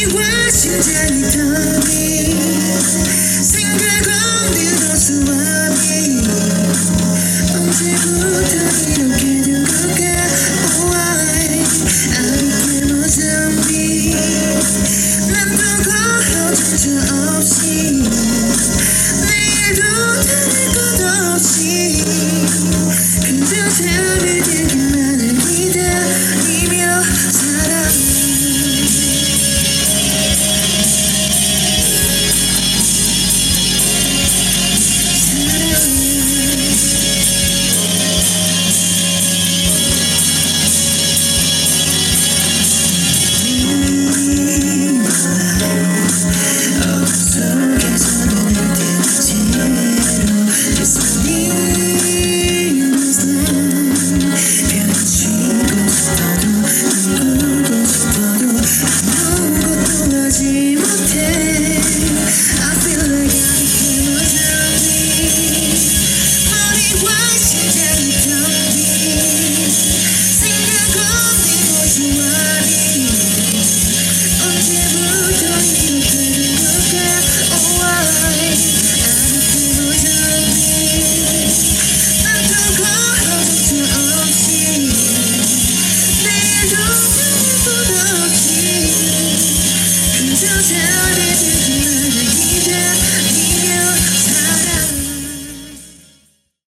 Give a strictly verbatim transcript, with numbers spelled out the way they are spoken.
머리와 심장이 덤비 생각 없는 어수함이 언제부터 이렇게 된 걸까? Why I became a zombie. 난 두고 헤어질 수 없이 내일도 다를 것 없이 그저 잠이 들기만을 기다리며 살아. Do